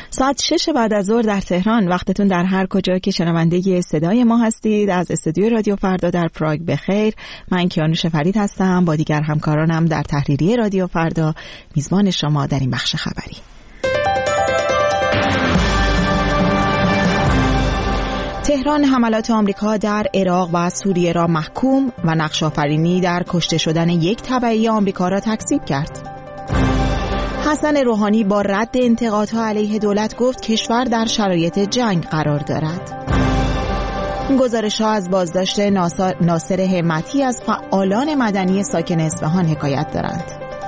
ساعت 6 بعد از ظهر در تهران. وقتتون در هر کجا که شنونده صدای ما هستید از استودیو رادیو فردا در پراگ بخیر. من کیانوش فرید هستم با دیگر همکارانم در تحریریه رادیو فردا میزبان شما در این بخش خبری. تهران حملات آمریکا در عراق و سوریه را محکوم و نقش‌آفرینی در کشته شدن یک تبعی آمریکا را تکذیب کرد. حسن روحانی با رد انتقادها علیه دولت گفت کشور در شرایط جنگ قرار دارد. گزارش‌ها از بازداشت ناصر همتی از فعالان مدنی ساکن اصفهان حکایت دارند.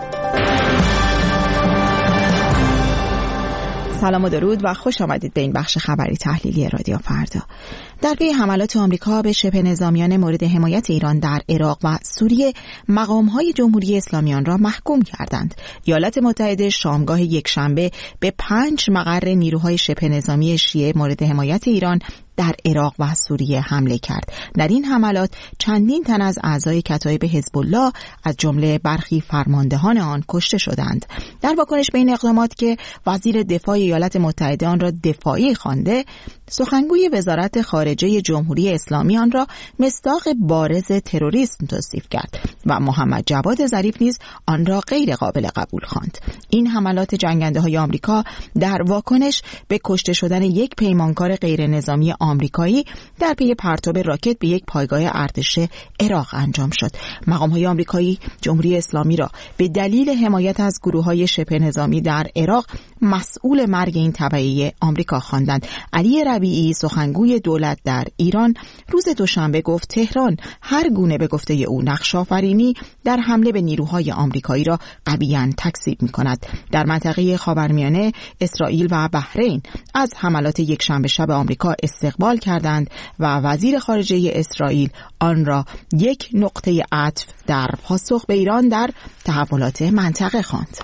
سلام و درود و خوش آمدید به این بخش خبری تحلیلی رادیو فردا. در پی حملات آمریکا به شبه نظامیان مورد حمایت ایران در عراق و سوریه، مقام‌های جمهوری اسلامی آن را محکوم کردند. ایالات متحده شامگاه یکشنبه به 5 مقر نیروهای شبه نظامی شیعه مورد حمایت ایران در عراق و سوریه حمله کرد. در این حملات چندین تن از اعضای کتایب حزب الله از جمله برخی فرماندهان آن کشته شدند. در واکنش به این اقدامات که وزیر دفاع ایالات متحده آن را دفاعی خوانده، سخنگوی وزارت خارجه جمهوری اسلامی آن را مصداق بارز تروریسم توصیف کرد و محمد جواد ظریف نیز آن را غیر قابل قبول خواند. این حملات جنگنده‌های آمریکا در واکنش به کشته شدن یک پیمانکار غیر نظامی آمریکایی در پی پرتاب راکت به یک پایگاه ارتش عراق انجام شد. مقام‌های آمریکایی جمهوری اسلامی را به دلیل حمایت از گروه‌های شبه نظامی در عراق مسئول مرگ این تبعی آمریکا خواندند. علی ربیعی سخنگوی دولت در ایران روز دوشنبه گفت تهران هر گونه به گفته او نقش‌آفرینی در حمله به نیروهای آمریکایی را قویاً تکذیب می‌کند. در منطقه خاورمیانه اسرائیل و بحرین از حملات یکشنبه شب آمریکا استقبال کردند و وزیر خارجه اسرائیل آن را یک نقطه عطف در پاسخ به ایران در تحولات منطقه خواند.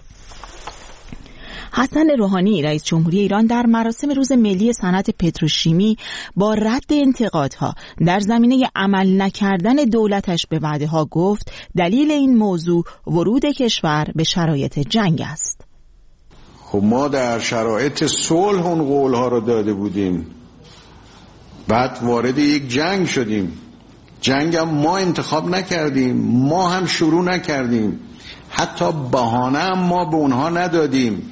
حسن روحانی رئیس جمهوری ایران در مراسم روز ملی صنعت پتروشیمی با رد انتقادها در زمینه عمل نکردن دولتش به وعده‌ها گفت دلیل این موضوع ورود کشور به شرایط جنگ است. خب ما در شرایط صلح اون قولها رو داده بودیم، بعد وارد یک جنگ شدیم. جنگ هم ما انتخاب نکردیم، ما هم شروع نکردیم، حتی بهانه هم ما به اونها ندادیم.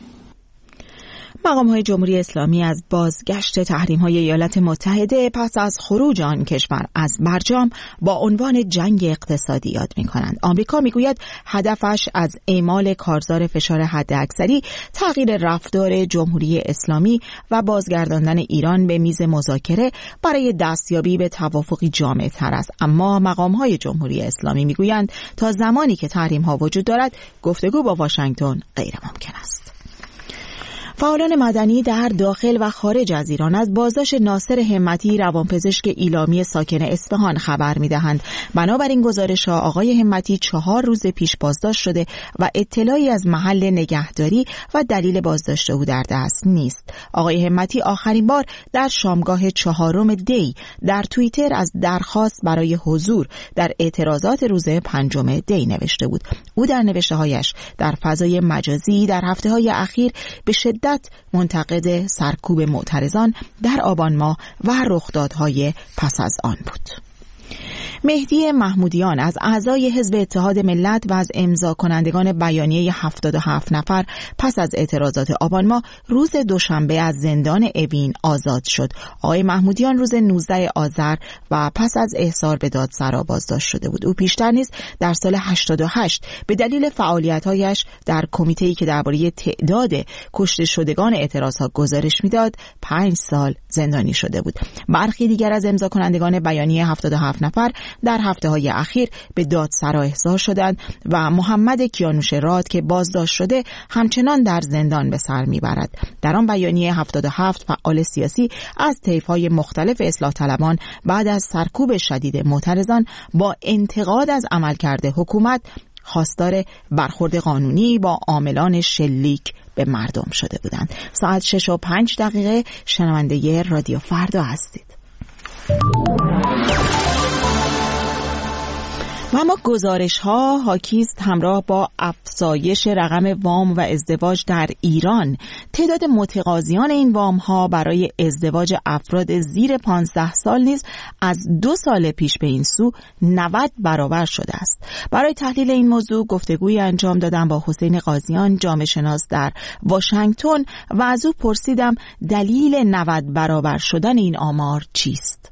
مقام‌های جمهوری اسلامی از بازگشت تحریم‌های ایالات متحده پس از خروج آن کشور از برجام با عنوان جنگ اقتصادی یاد می‌کنند. آمریکا می‌گوید هدفش از اعمال کارزار فشار حداکثری، تغییر رفتار جمهوری اسلامی و بازگرداندن ایران به میز مذاکره برای دستیابی به توافقی جامع‌تر است. اما مقام‌های جمهوری اسلامی می‌گویند تا زمانی که تحریم‌ها وجود دارد، گفتگو با واشنگتن غیر ممکن است. فعالان مدنی در داخل و خارج از ایران از بازداشت ناصر همتی روانپزشک ایلامی ساکن اصفهان خبر می‌دهند. بنابراین گزارش‌ها آقای همتی 4 روز پیش بازداشت شده و اطلاعی از محل نگهداری و دلیل بازداشت او در دست نیست. آقای همتی آخرین بار در شامگاه 4 دی در توییتر از درخواست برای حضور در اعتراضات روز 5 دی نوشته بود. او در نوشته‌هایش در فضای مجازی در هفته‌های اخیر به شدت منتقد سرکوب معترضان در آبان ماه و رخدادهای پس از آن بود. مهدی محمودیان از اعضای حزب اتحاد ملت و از امضا کنندگان بیانیه 77 نفر پس از اعتراضات آبان ماه روز دوشنبه از زندان اوین آزاد شد. آقای محمودیان روز 19 آذر و پس از احضار به دادسرا بازداشت شده بود. او پیشتر نیز در سال 88 به دلیل فعالیت‌هایش در کمیته‌ای که درباره تعداد کشته شدگان اعتراضها گزارش می‌داد 5 سال زندانی شده بود. برخی دیگر از امضا کنندگان بیانیه 77 نفر در هفته‌های اخیر به دادسرا احضار شدند و محمد کیانوش راد که بازداشت شده همچنان در زندان به سر میبرد. در آن بیانیه 77 فعال سیاسی از طیف‌های مختلف اصلاح طلبان بعد از سرکوب شدید معترضان با انتقاد از عملکرد حکومت خواستار برخورد قانونی با عاملان شلیک به مردم شده بودند. ساعت 6:05 شنونده رادیو فردا هستید. و اما گزارش‌ها حاکی است همراه با افزایش رقم وام و ازدواج در ایران تعداد متقاضیان این وام‌ها برای ازدواج افراد زیر 15 سال نیز از 2 سال پیش به این سو 90 برابر شده است. برای تحلیل این موضوع گفتگویی انجام دادم با حسین قاضیان، جامعه شناس در واشنگتن و از او پرسیدم دلیل 90 برابر شدن این آمار چیست؟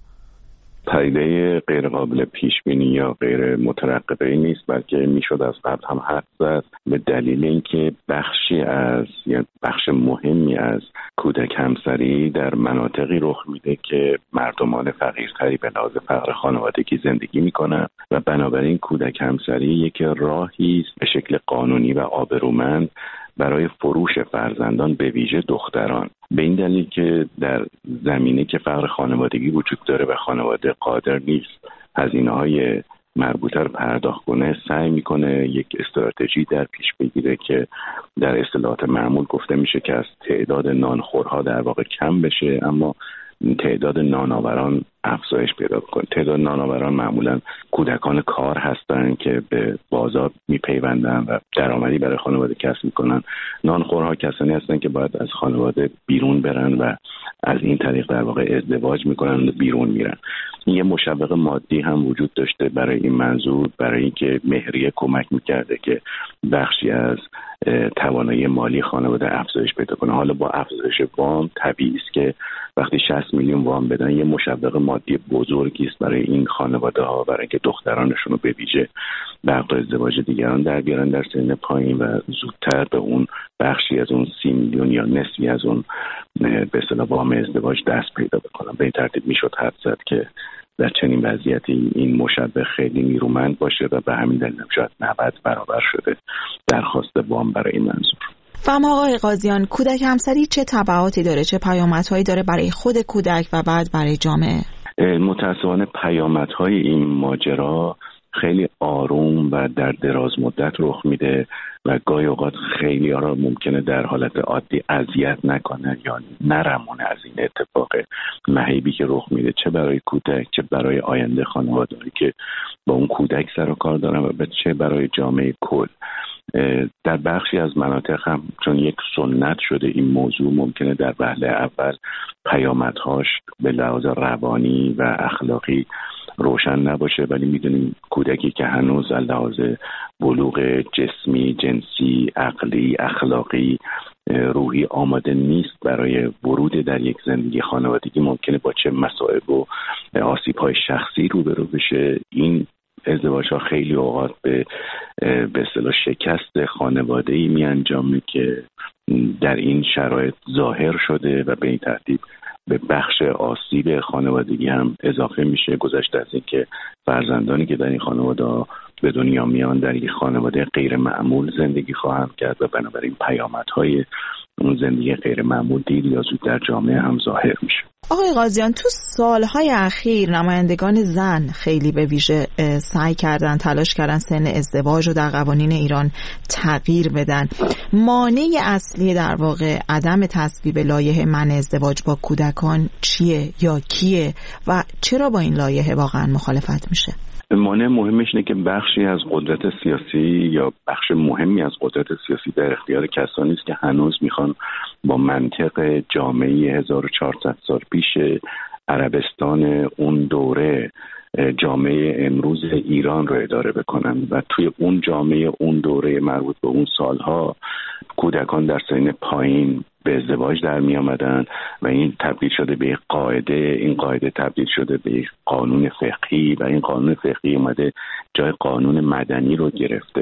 پدیده غیر قابل پیش بینی یا غیر مترقبه نیست، بلکه میشد از قبل هم حد زد به دلیل اینکه بخش مهمی از کودک همسری در مناطقی رخ میده که مردمان فقیرتری به لحاظ فقر خانوادگی زندگی میکنن و بنابراین کودک همسری یک راهی است به شکل قانونی و آبرومند برای فروش فرزندان به ویژه دختران، به این دلیل که در زمینه که فقر خانوادگی وجود داره و خانواده قادر نیست هزینه‌های مربوطه رو پرداخت کنه، سعی میکنه یک استراتژی در پیش بگیره که در اصطلاحات معمول گفته میشه که از تعداد نانخورها در واقع کم بشه اما تعداد نانآوران افزایش پیدا کنه. تعداد نانآوران معمولا کودکان کار هستند که به بازار میپیوندن و درآمدی برای خانواده کسب میکنن. نانخورها کسانی هستند که باید از خانواده بیرون برن و از این طریق در واقع ازدواج میکنن و بیرون میرن. یه مشوق مادی هم وجود داشته برای این منظور، برای اینکه مهریه کمک میکرده که بخشی از توانایی مالی خانواده افزایش پیدا کنه. حالا با افزایش وام طبیعی است که وقتی 60 میلیون وام بدن یه مشوق مادی بزرگی است برای این خانواده ها، برای اینکه دخترانشون رو به ویژه به حق ازدواج دیگران در بیارن در سن پایین و زودتر به اون بخشی از اون 30 میلیون یا نصفی از اون به اصطلاح وام ازدواج دست پیدا بکنن. به این ترتیب میشد حد زد که در چنین وضعیتی این مشوق خیلی نیرومند باشه و به همین دلیل شاید 90 برابر شده درخواست وام برای این منظور. فهم آقای قاضیان، کودک همسری چه تبعاتی داره، چه پیامدهایی داره برای خود کودک و بعد برای جامعه؟ متأسفانه پیامدهای این ماجرا خیلی آروم و در دراز مدت رخ میده و گاهی اوقات خیلی ها را ممکنه در حالت عادی اذیت نکنه یا نرمونه از این اتفاق مهیبی که رخ میده، چه برای کودک چه برای آینده خانواده‌ای که با اون کودک سر و کار دارن و چه برای جامعه کل. در بخشی از مناطق هم چون یک سنت شده این موضوع ممکنه در وهله اول پیامدهاش به لحاظ روانی و اخلاقی روشن نباشه، ولی میدونیم کودکی که هنوز از لحاظ بلوغ جسمی، جنسی، عقلی، اخلاقی، روحی آماده نیست برای ورود در یک زندگی خانوادگی ممکنه با چه مصائب و آسیب‌های شخصی روبرو بشه. این ازدواج‌ها خیلی اوقات به اصطلاح شکست خانواده‌ای می انجامه که در این شرایط ظاهر شده و به این ترتیب به بخش آسیب خانوادگی هم اضافه میشه، گذشته از این که فرزندانی که در این خانواده به دنیا میان در یک خانواده غیر معمول زندگی خواهند کرد و بنابراین پیامدهای اون زندگی غیر معمول دیر یا زود در جامعه هم ظاهر میشه. آقای قاضیان، تو سالهای اخیر نمایندگان زن خیلی به ویژه سعی کردن، تلاش کردن سن ازدواج رو در قوانین ایران تغییر بدن. مانع اصلی در واقع عدم تصویب لایحه منع ازدواج با کودکان چیه یا کیه و چرا با این لایحه واقعا مخالفت میشه؟ مانع مهمش اینه که بخشی از قدرت سیاسی یا بخش مهمی از قدرت سیاسی در اختیار کسانی است که هنوز میخوان با منطق جامعه 1400 سال پیش عربستان اون دوره جامعه امروز ایران رو اداره بکنن و توی اون جامعه اون دوره مربوط به اون سالها کودکان در سن پایین به ازدواج در می آمدن و این تبدیل شده به یک قاعده، این قاعده تبدیل شده به یک قانون فقهی و این قانون فقهی اومده جای قانون مدنی رو گرفته.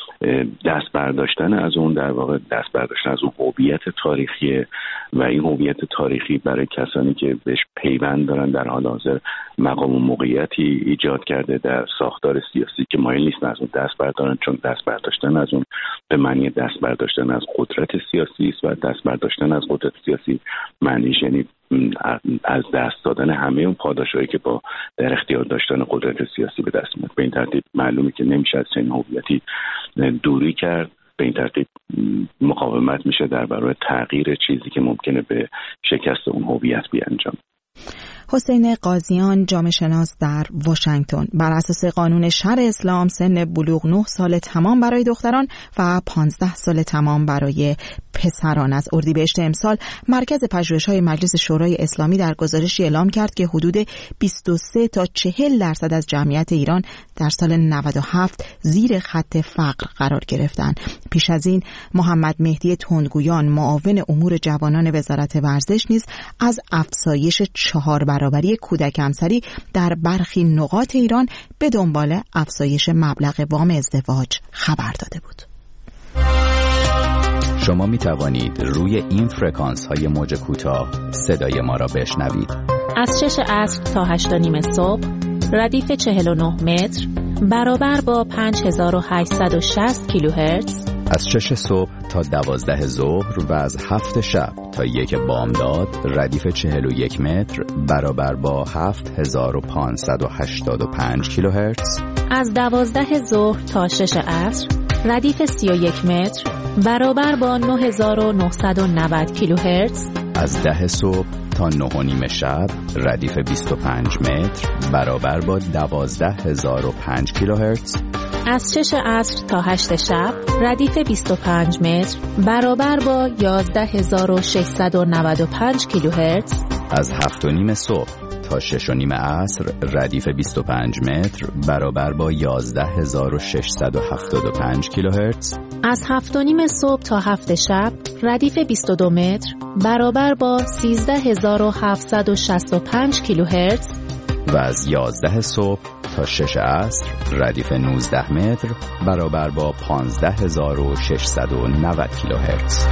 دست برداشتن از اون در واقع دست برداشتن از اون هویت تاریخیه و این هویت تاریخی برای کسانی که بهش پیوند دارن در حال حاضر مقام و موقعیتی ایجاد کرده در ساختار سیاسی که مایل نیستن از اون دست بردارن، چون دست برداشتن از اون به معنی دست برداشتن از قدرت سیاسی است و دست برداشتن از قدرت سیاسی معنیش یعنی از دست دادن همه اون پاداشایی که با در اختیار داشتن قدرت سیاسی به دست میاد. به این ترتیب معلومه که نمیشه از چنین هویتی دوری کرد. به این ترتیب مقاومت میشه در برابر تغییر چیزی که ممکنه به شکست اون هویت بیانجام. حسین قاضیان، جامعه شناس در واشنگتن: بر اساس قانون شرع اسلام سن بلوغ 9 سال تمام برای دختران و 15 سال تمام برای پسران. از اردیبهشت امسال مرکز پژوهش‌های مجلس شورای اسلامی در گزارشی اعلام کرد که حدود 23 تا 40% از جمعیت ایران در سال 97 زیر خط فقر قرار گرفتند. پیش از این محمد مهدی تندگویان، معاون امور جوانان وزارت ورزش، نیز از افزایش 4 برابری کودک همسری در برخی نقاط ایران به دنبال افزایش مبلغ وام ازدواج خبر داده بود. شما می توانید روی این فرکانس های موج کوتاه صدای ما را بشنوید. از 6 عصر تا 8:30 صبح ردیف 49 متر برابر با 5860 کیلوهرتز، از 6 صبح تا 12 ظهر و از 7 شب تا 1 بامداد ردیف 41 متر برابر با 7585 کیلوهرتز، از 12 ظهر تا 6 عصر ردیف 31 متر برابر با 9990 کیلوهرتز، از 10 صبح تا 9:30 شب ردیف 25 متر برابر با 12005 کیلوهرتز، از 6 عصر تا 8 شب ردیف 25 متر برابر با 11695 کیلوهرتز، از 7:30 صبح تا 6:30 عصر ردیف 25 متر برابر با 11675 کیلوهرتز، از 7:30 صبح تا 7 شب ردیف 22 متر برابر با 13765 کیلوهرتز، و از 11 صبح تا 6 عصر ردیف 19 متر برابر با 15690 کیلوهرتز.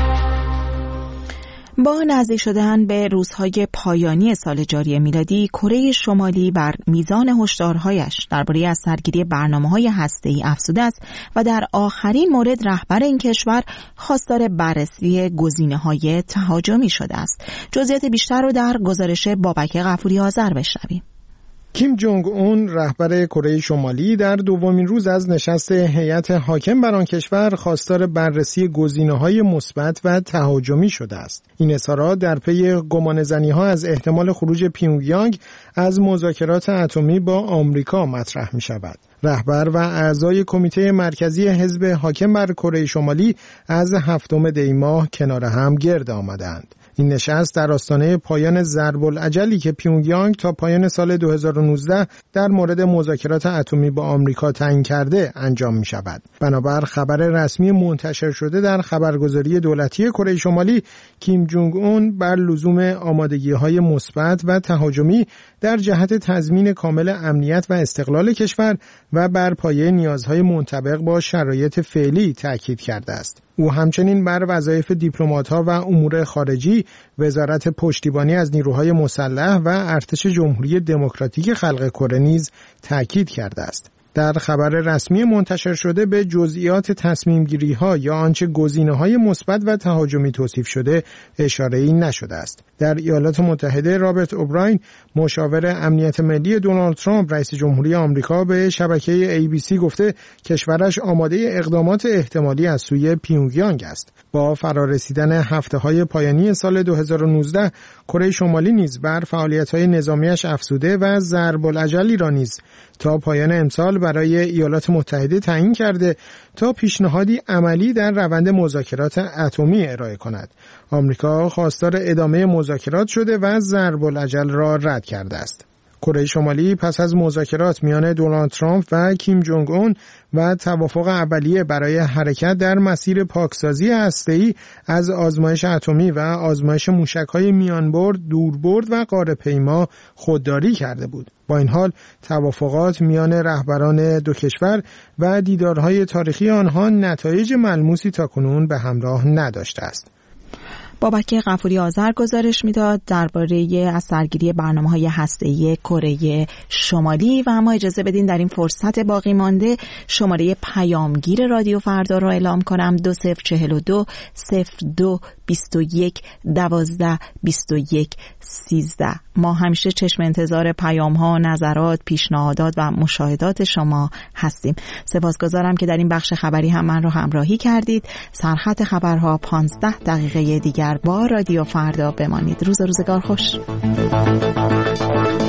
با نزدیک شدن به روزهای پایانی سال جاری میلادی، کره شمالی بر میزان هشدارهایش درباره از سرگیری برنامه‌های هسته‌ای افزوده است و در آخرین مورد رهبر این کشور خواستار بررسی گزینه‌های تهاجمی شده است. جزئیات بیشتر رو در گزارش بابک غفوری آذر بشنویم. کیم جونگ اون، رهبر کره شمالی، در دومین روز از نشست هیئت حاکم بر آن کشور خواستار بررسی گزینه‌های مثبت و تهاجمی شده است. این اظهارات در پی گمانه‌زنی‌ها از احتمال خروج پیونگیانگ از مذاکرات اتمی با آمریکا مطرح می‌شود. رهبر و اعضای کمیته مرکزی حزب حاکم بر کره شمالی از 7 دی ماه کنار هم گرد آمدند. این نشست در آستانه پایان ضرب الاجلی که پیونگیانگ تا پایان سال 2019 در مورد مذاکرات اتمی با آمریکا تعیین کرده انجام می شود. بنابر خبر رسمی منتشر شده در خبرگزاری دولتی کره شمالی، کیم جونگ اون بر لزوم آمادگی‌های مثبت و تهاجمی در جهت تضمین کامل امنیت و استقلال کشور و بر پایه نیازهای منطبق با شرایط فعلی تاکید کرده است. او همچنین بر وظایف دیپلمات‌ها و امور خارجی، وزارت پشتیبانی از نیروهای مسلح و ارتش جمهوری دموکراتیک خلق کره نیز تاکید کرده است. در خبر رسمی منتشر شده به جزئیات تصمیم‌گیری‌ها یا آنچه گزینه‌های مثبت و تهاجمی توصیف شده اشاره‌ای نشده است. در ایالات متحده، رابرت اوبراین، مشاور امنیت ملی دونالد ترامپ رئیس جمهوری آمریکا، به شبکه ABC گفته کشورش آماده اقدامات احتمالی از سوی پیونگیانگ است. با فرارسیدن هفته‌های پایانی سال 2019، کره شمالی نیز بر فعالیت‌های نظامیش افزوده و ضرب الاجلی را نیز تا پایان امسال برای ایالات متحده تعیین کرده تا پیشنهادی عملی در روند مذاکرات اتمی ارائه کند. آمریکا خواستار ادامه مذاکرات شده و ضرب الاجل را رد کرده است. کره شمالی پس از مذاکرات میان دونالد ترامپ و کیم جونگ اون و توافق اولیه برای حرکت در مسیر پاکسازی هسته‌ای از آزمایش اتمی و آزمایش موشک‌های میانبرد، دوربرد و قاره‌پیما خودداری کرده بود. با این حال توافقات میان رهبران دو کشور و دیدارهای تاریخی آنها نتایج ملموسی تاکنون به همراه نداشته است. بابک غفوری آذر گزارش میداد درباره از سرگیری برنامه‌های هسته‌ای کره شمالی. و اما اجازه بدین در این فرصت باقی مانده شماره پیامگیر رادیو فردا را اعلام کنم: 2042 02 21 12 21 13. ما همیشه چشم انتظار پیام‌ها، نظرات، پیشنهادات و مشاهدات شما هستیم. سپاسگزارم که در این بخش خبری هم من را همراهی کردید. سرخط خبرها 15 دقیقه دیگر دیگر با رادیو فردا بمانید. روزگار خوش.